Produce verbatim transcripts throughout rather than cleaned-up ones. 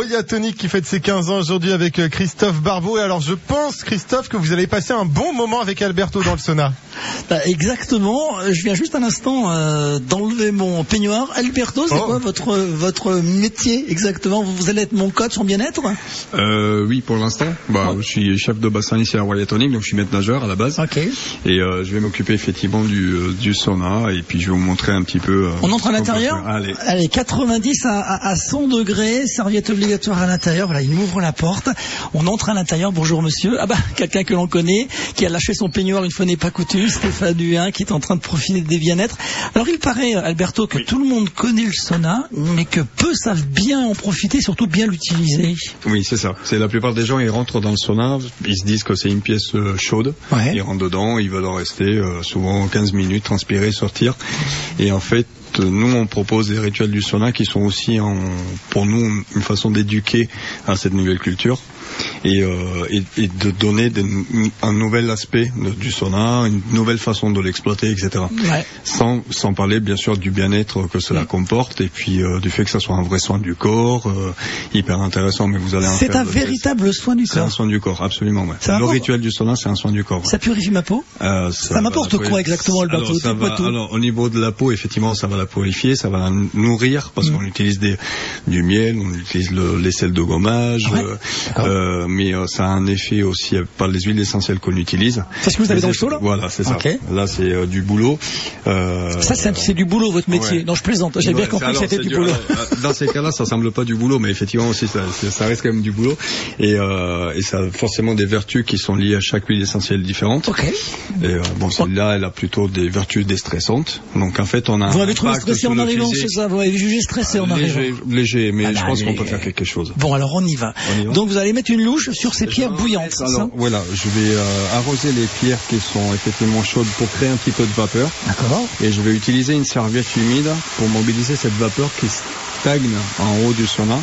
Roya Tonic qui fête ses quinze ans aujourd'hui avec Christophe Barbeau. Et alors je pense, Christophe, que vous allez passer un bon moment avec Alberto dans le sauna. Bah, exactement, je viens juste à l'instant euh, d'enlever mon peignoir. Alberto, c'est oh. quoi votre, votre métier exactement? Vous allez être mon coach en bien-être? euh, Oui, pour l'instant. Bah, oh. Je suis chef de bassin ici à Roya Tonic, donc je suis maître nageur à la base. Okay. Et euh, je vais m'occuper effectivement du, euh, du sauna, et puis je vais vous montrer un petit peu... Euh, On entre à l'intérieur? Allez. Allez, quatre-vingt-dix à, à, à cent degrés, serviette obligatoire à l'intérieur. Voilà, il m'ouvre la porte. On entre à l'intérieur. Bonjour monsieur. Ah bah, quelqu'un que l'on connaît, qui a lâché son peignoir une fois n'est pas coutume, Stéphane Huin, qui est en train de profiter des bien-être. Alors il paraît, Alberto, que oui. tout le monde connaît le sauna, mais que peu savent bien en profiter, surtout bien l'utiliser. Oui, c'est ça. C'est la plupart des gens, ils rentrent dans le sauna, ils se disent que c'est une pièce euh, chaude. Ouais. Ils rentrent dedans, ils veulent en rester euh, souvent quinze minutes, transpirer, sortir. Et en fait, nous, on propose des rituels du sauna qui sont aussi, en, pour nous, une façon d'éduquer à cette nouvelle culture et, euh, et, et de donner des, un nouvel aspect de, du sauna, une nouvelle façon de l'exploiter, et cetera. Ouais. Sans, sans parler, bien sûr, du bien-être que cela ouais. comporte et puis euh, du fait que ça soit un vrai soin du corps, euh, hyper intéressant. Mais vous allez en C'est faire un véritable des... soin du corps. C'est un soin du corps, absolument. Ouais. Le rituel du sauna, c'est un soin du corps. Ouais. Ça purifie ma peau. Euh, ça ça m'apporte quoi exactement, Alberto? Alors, va, alors, au niveau de la peau, effectivement, ça va la purifier, ça va la nourrir parce mmh. qu'on utilise des, du miel, on utilise le, les sels de gommage, ouais. euh, euh, mais euh, ça a un effet aussi euh, par les huiles essentielles qu'on utilise. C'est ce que vous avez dans le seau là? Voilà, c'est ça. Okay. Là, c'est euh, du boulot. Euh, ça, c'est, c'est du boulot votre métier. Ouais. Non, je plaisante. J'ai ouais, bien compris que c'était du, du boulot. Alors, dans ces cas-là, ça semble pas du boulot, mais effectivement aussi, ça, ça reste quand même du boulot. Et, euh, et ça a forcément des vertus qui sont liées à chaque huile essentielle différente. Ok. Et euh, bon, celle-là, elle a plutôt des vertus déstressantes. Donc en fait, on a. Vous avez trouvé stressé en arrivant, c'est ça? Vous avez jugé stressé en arrivant? Léger, léger, mais ah, je pense allez. qu'on peut faire quelque chose. Bon, alors on y va. On y va. Donc vous allez mettre une louche sur ces pierres bouillantes. Alors ça voilà, je vais euh, arroser les pierres qui sont effectivement chaudes pour créer un petit peu de vapeur. D'accord. Et je vais utiliser une serviette humide pour mobiliser cette vapeur qui stagne en haut du sauna,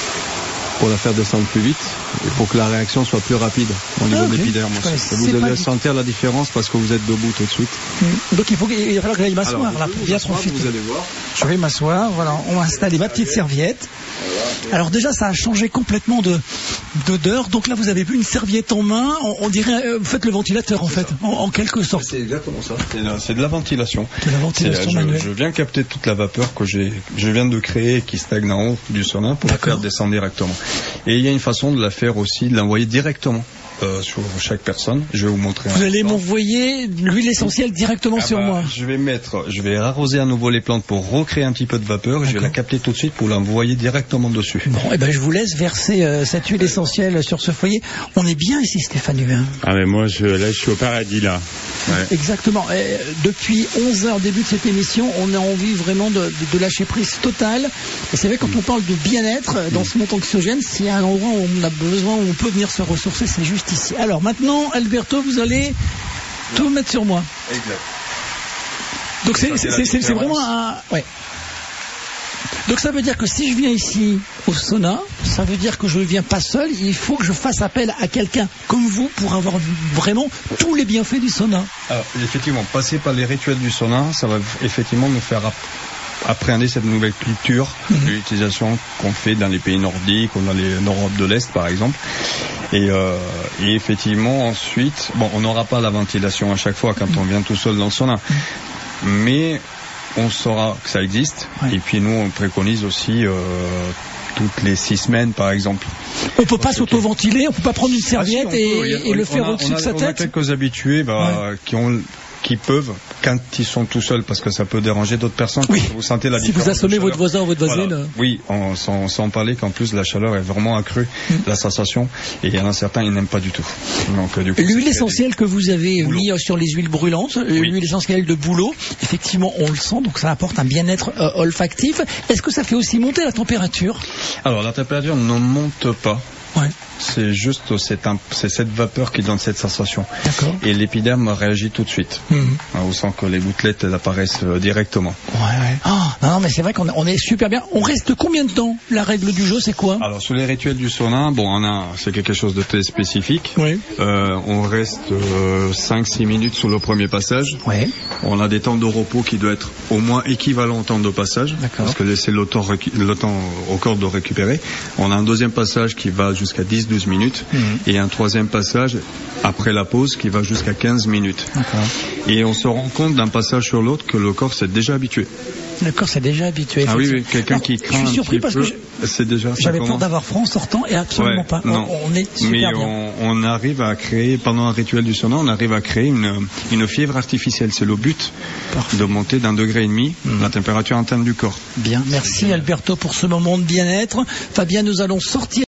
pour la faire descendre plus vite et pour que la réaction soit plus rapide au niveau ah, okay. de l'épiderme aussi. Vous allez sentir la différence parce que vous êtes debout tout de suite. Mmh. Donc il faut il va falloir que j'aille m'asseoir là pour bien profiter. Vous allez voir. Je vais m'asseoir. Voilà, on va installer ma petite serviette. Alors déjà ça a changé complètement de d'odeur. Donc là vous avez vu une serviette en main. On, on dirait euh, vous faites le ventilateur en fait, en, en quelque sorte. C'est exactement ça. C'est, la, c'est de la ventilation. De la ventilation c'est, manuelle. Je, je viens capter toute la vapeur que j'ai, je viens de créer qui stagne en haut du sauna pour D'accord. la faire descendre directement. Et il y a une façon de la faire aussi, de l'envoyer directement euh, sur chaque personne. Je vais vous montrer. Vous allez m'envoyer l'huile essentielle directement ah sur bah, moi. Je vais mettre, je vais arroser à nouveau les plantes pour recréer un petit peu de vapeur. Et je vais la capter tout de suite pour l'envoyer directement dessus. Bon, et eh ben je vous laisse verser euh, cette huile essentielle sur ce foyer. On est bien ici, Stéphane Huin. Ah mais moi, je, là, je suis au paradis là. Ouais. Exactement. Et depuis onze heures, début de cette émission, on a envie vraiment de, de, de lâcher prise totale. Et c'est vrai, quand on parle de bien-être dans ce monde anxiogène, s'il y a un endroit où on a besoin, où on peut venir se ressourcer, c'est juste ici. Alors maintenant, Alberto, vous allez tout mettre sur moi. Exact. Donc c'est, c'est, c'est, c'est, c'est vraiment un... Ouais. Donc ça veut dire que si je viens ici au sauna, ça veut dire que je ne viens pas seul, il faut que je fasse appel à quelqu'un comme vous pour avoir vraiment tous les bienfaits du sauna. Alors effectivement, passer par les rituels du sauna, ça va effectivement nous faire appréhender cette nouvelle culture mmh. de l'utilisation qu'on fait dans les pays nordiques ou dans les Europe de l'Est par exemple. Et, euh, et effectivement ensuite, bon, on n'aura pas la ventilation à chaque fois quand mmh. on vient tout seul dans le sauna, mmh. mais on saura que ça existe. Ouais. Et puis nous, on préconise aussi euh, toutes les six semaines, par exemple. On peut pas s'auto-ventiler, on peut pas prendre une serviette ah, si, et, peut, et le faire a, au-dessus a, de sa on tête. On a quelques habitués bah, ouais. qui ont... qui peuvent, quand ils sont tout seuls, parce que ça peut déranger d'autres personnes, oui. vous sentez la si différence. Si vous assommez votre voisin ou votre voisine. Voilà. Oui, on, sans, sans parler qu'en plus la chaleur est vraiment accrue, mm. la sensation, et il y en a certains, ils n'aiment pas du tout. Donc, du coup, l'huile essentielle des... que vous avez bouleau. mis sur les huiles brûlantes, oui. l'huile essentielle de bouleau, effectivement, on le sent, donc ça apporte un bien-être euh, olfactif. Est-ce que ça fait aussi monter la température? Alors, la température ne monte pas. Ouais. c'est juste cette, c'est cette vapeur qui donne cette sensation. D'accord. Et l'épiderme réagit tout de suite. Mmh. On sent que les gouttelettes elles apparaissent directement. Ouais, ouais. Oh, non, non, mais c'est vrai qu'on on est super bien. On reste combien de temps? La règle du jeu, c'est quoi? Alors sur les rituels du sauna, bon, on a, c'est quelque chose de très spécifique. Oui. Euh, on reste euh, cinq six minutes sur le premier passage. Ouais. On a des temps de repos qui doivent être au moins équivalents au temps de passage. D'accord. Parce que laisser le temps, le temps au corps de récupérer. On a un deuxième passage qui va jusqu'à dix douze minutes. Mmh. Et un troisième passage après la pause qui va jusqu'à quinze minutes. D'accord. Et on se rend compte d'un passage sur l'autre que le corps s'est déjà habitué. Le corps s'est déjà habitué. Ah oui, oui, quelqu'un qui craint. Je suis surpris parce peu, que je... c'est déjà. J'avais peur d'avoir froid en sortant et absolument ouais, pas. Non. On, on est super Mais bien. On, on arrive à créer, pendant un rituel du sauna, on arrive à créer une, une fièvre artificielle. C'est le but. Parfait. De monter d'un degré et demi mmh. la température interne du corps. Bien, merci Alberto pour ce moment de bien-être. Fabien, nous allons sortir.